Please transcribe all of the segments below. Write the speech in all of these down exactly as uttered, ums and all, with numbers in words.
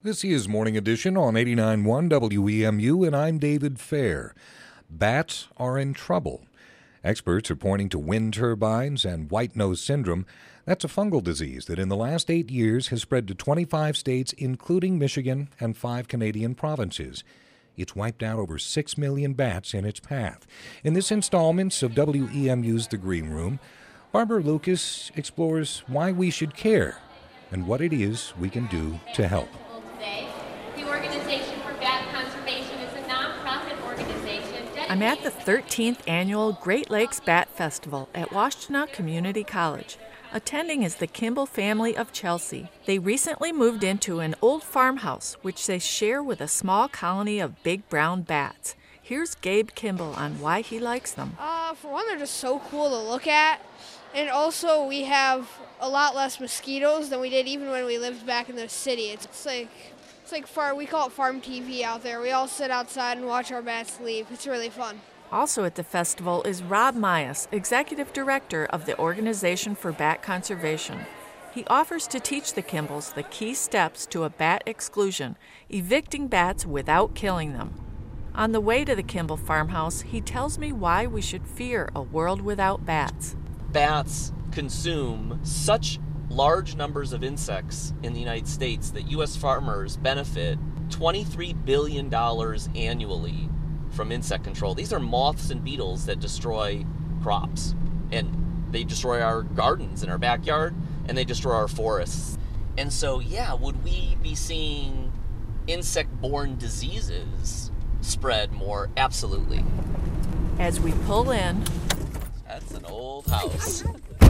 This is Morning Edition on eighty-nine point one W E M U, and I'm David Fair. Bats are in trouble. Experts are pointing to wind turbines and white nose syndrome. That's a fungal disease that in the last eight years has spread to twenty-five states, including Michigan and five Canadian provinces. It's wiped out over six million bats in its path. In this installment of W E M U's The Green Room, Barbara Lucas explores why we should care and what it is we can do to help. The Organization for Bat Conservation is a nonprofit organization. I'm at the thirteenth Annual Great Lakes Bat Festival at Washtenaw Community College. Attending is the Kimball family of Chelsea. They recently moved into an old farmhouse, which they share with a small colony of big brown bats. Here's Gabe Kimball on why he likes them. Uh, for one, they're just so cool to look at. And also, we have a lot less mosquitoes than we did even when we lived back in the city. It's, it's like it's like far, we call it farm T V out there. We all sit outside and watch our bats leave. It's really fun. Also at the festival is Rob Myas, Executive Director of the Organization for Bat Conservation. He offers to teach the Kimballs the key steps to a bat exclusion, evicting bats without killing them. On the way to the Kimball farmhouse, he tells me why we should fear a world without bats. Bats consume such large numbers of insects in the United States that U S farmers benefit twenty-three billion dollars annually from insect control. These are moths and beetles that destroy crops, and they destroy our gardens in our backyard, and they destroy our forests. And so, yeah, would we be seeing insect-borne diseases spread more? Absolutely. As we pull in, that's an old house.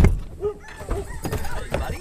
Hey, buddy.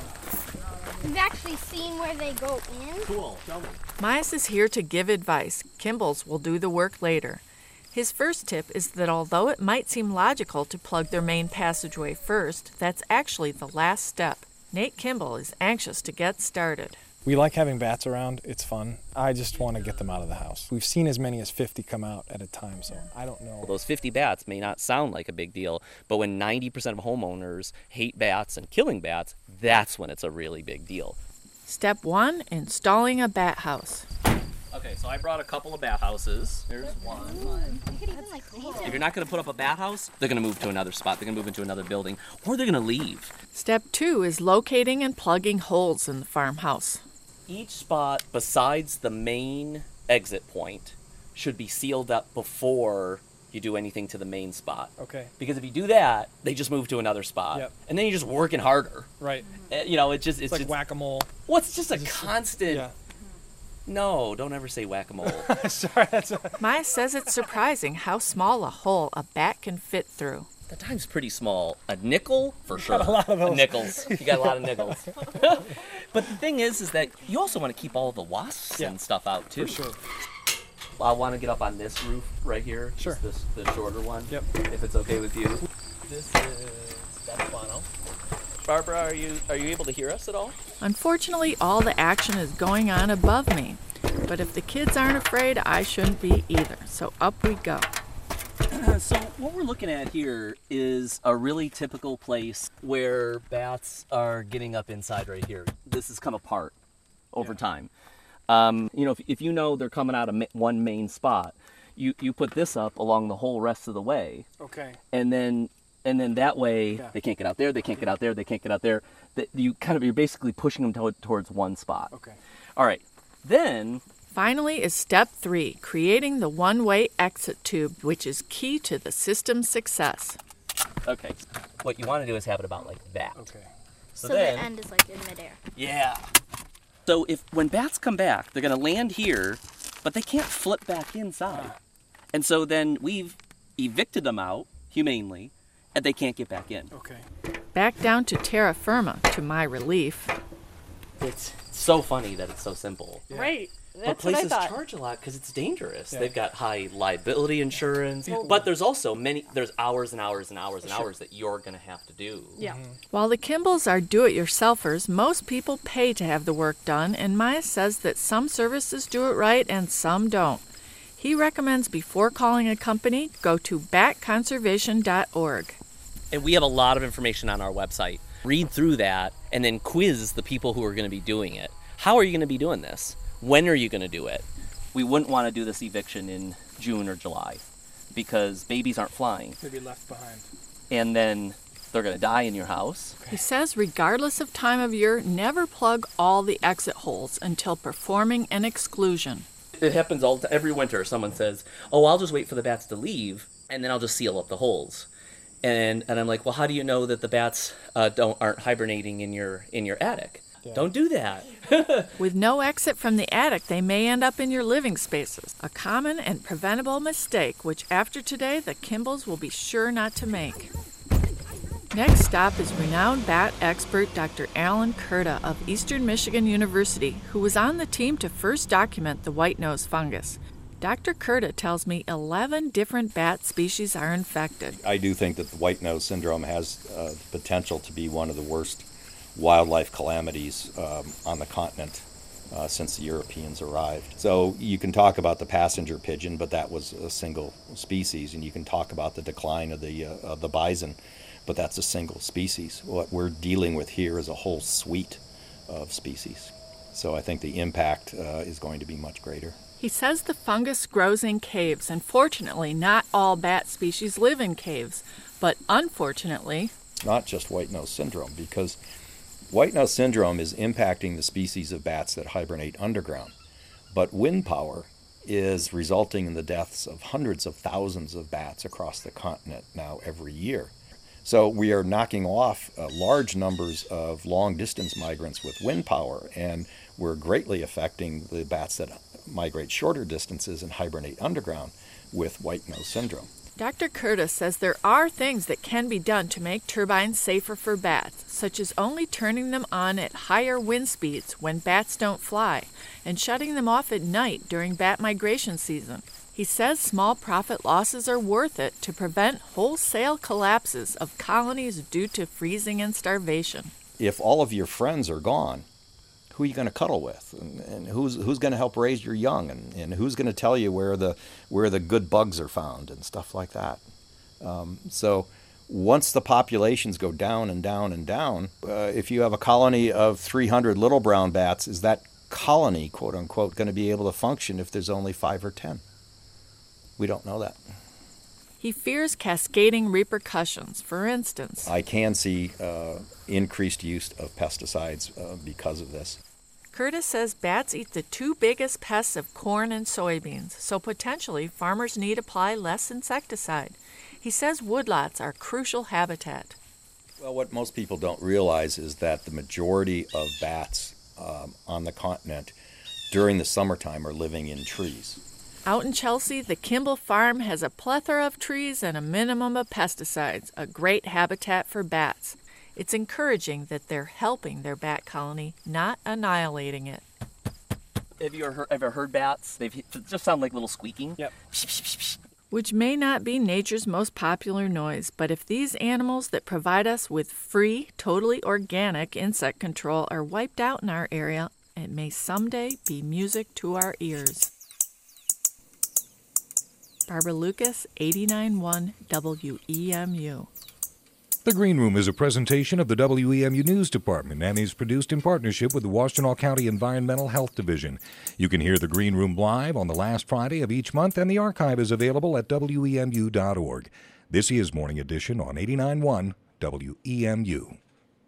We've actually seen where they go in. Cool. Tell me. Myas is here to give advice. Kimballs will do the work later. His first tip is that although it might seem logical to plug their main passageway first, that's actually the last step. Nate Kimball is anxious to get started. We like having bats around. It's fun. I just want to get them out of the house. We've seen as many as fifty come out at a time, so I don't know. Well, those fifty bats may not sound like a big deal, but when ninety percent of homeowners hate bats and killing bats, that's when it's a really big deal. Step one, installing a bat house. Okay, so I brought a couple of bat houses. Here's one. If you're not going to put up a bat house, they're going to move to another spot. They're going to move into another building, or they're going to leave. Step two is locating and plugging holes in the farmhouse. Each spot besides the main exit point should be sealed up before you do anything to the main spot. Okay. Because if you do that, they just move to another spot. Yep. And then you're just working harder. Right. Uh, you know, it just it's, It's like just, whack-a-mole. Well, it's just a It's just- constant. Yeah. No, don't ever say whack-a-mole. Sorry, that's a... Maya says it's surprising how small a hole a bat can fit through. The time's pretty small. A nickel, for sure. got a lot of those. Nickels. You got a lot of nickels. But the thing is, is that you also want to keep all the wasps Yeah. and stuff out, too. For sure. I want to get up on this roof right here. Sure. Just this, the shorter one. Yep. If it's okay with you. This is Stefano. Barbara, are you are you able to hear us at all? Unfortunately, all the action is going on above me. But if the kids aren't afraid, I shouldn't be either. So up we go. So what we're looking at here is a really typical place where bats are getting up inside right here. This has come apart over Yeah. time. Um, you know, if, if you know they're coming out of ma- one main spot, you, you put this up along the whole rest of the way, Okay. and then and then that way Yeah. they can't get out there, they can't get out there, they can't get out there. That you kind of you're basically pushing them to- towards one spot. Okay. All right, then. Finally is step three, creating the one-way exit tube, which is key to the system's success. Okay, what you want to do is have it about like that. Okay. So, So, then, the end is like in midair. yeah. So if when bats come back, they're going to land here, but they can't flip back inside. And so then we've evicted them out humanely, and they can't get back in. Okay. Back down to terra firma, to my relief. It's so funny that it's so simple. Yeah. Right. But That's what I places thought. charge a lot because it's dangerous. Yeah. They've got high liability insurance, but there's also many. There's hours and hours and hours and hours that you're going to have to do. Yeah. While the Kimballs are do-it-yourselfers, most people pay to have the work done, and Maya says that some services do it right and some don't. He recommends before calling a company, go to bat conservation dot org. And we have a lot of information on our website. Read through that and then quiz the people who are going to be doing it. How are you going to be doing this? when are you going to do it? We wouldn't want to do this eviction in June or July because babies aren't flying. They'd be left behind. And then they're going to die in your house. He says regardless of time of year, never plug all the exit holes until performing an exclusion. It happens all every winter. Someone says, oh, I'll just wait for the bats to leave, and then I'll just seal up the holes. And and I'm like, well, how do you know that the bats uh, don't aren't hibernating in your in your attic? Yeah. Don't do that. With no exit from the attic, they may end up in your living spaces. A common and preventable mistake, which after today, the Kimballs will be sure not to make. Next stop is renowned bat expert Doctor Alan Kurta of Eastern Michigan University, who was on the team to first document the white-nose fungus. Doctor Kurta tells me eleven different bat species are infected. I do think that the white-nose syndrome has uh, the potential to be one of the worst wildlife calamities um, on the continent uh, since the Europeans arrived. So you can talk about the passenger pigeon, but that was a single species, and you can talk about the decline of the uh, of the bison, but that's a single species. What we're dealing with here is a whole suite of species. So I think the impact uh, is going to be much greater. He says the fungus grows in caves, and fortunately not all bat species live in caves, but unfortunately... Not just white-nose syndrome, because white-nose syndrome is impacting the species of bats that hibernate underground, but wind power is resulting in the deaths of hundreds of thousands of bats across the continent now every year. So we are knocking off uh, large numbers of long-distance migrants with wind power, and we're greatly affecting the bats that migrate shorter distances and hibernate underground with white-nose syndrome. Doctor Curtis says there are things that can be done to make turbines safer for bats, such as only turning them on at higher wind speeds when bats don't fly, and shutting them off at night during bat migration season. He says small profit losses are worth it to prevent wholesale collapses of colonies due to freezing and starvation. If all of your friends are gone, who are you going to cuddle with, and, and who's who's going to help raise your young, and, and who's going to tell you where the where the good bugs are found and stuff like that. Um, so once the populations go down and down and down, uh, if you have a colony of three hundred little brown bats, is that colony, quote unquote, going to be able to function if there's only five or ten? We don't know that. He fears cascading repercussions. For instance, I can see uh, increased use of pesticides uh, because of this. Curtis says bats eat the two biggest pests of corn and soybeans, so potentially farmers need apply less insecticide. He says woodlots are crucial habitat. Well, what most people don't realize is that the majority of bats um, on the continent during the summertime are living in trees. Out in Chelsea, the Kimball farm has a plethora of trees and a minimum of pesticides, a great habitat for bats. It's encouraging that they're helping their bat colony, not annihilating it. Have you ever heard, ever heard bats? They just sound like little squeaking. Yep. Which may not be nature's most popular noise, but if these animals that provide us with free, totally organic insect control are wiped out in our area, it may someday be music to our ears. Barbara Lucas, eighty-nine point one W E M U. The Green Room is a presentation of the W E M U News Department and is produced in partnership with the Washtenaw County Environmental Health Division. You can hear the Green Room live on the last Friday of each month, and the archive is available at W E M U dot org. This is Morning Edition on eighty-nine point one W E M U.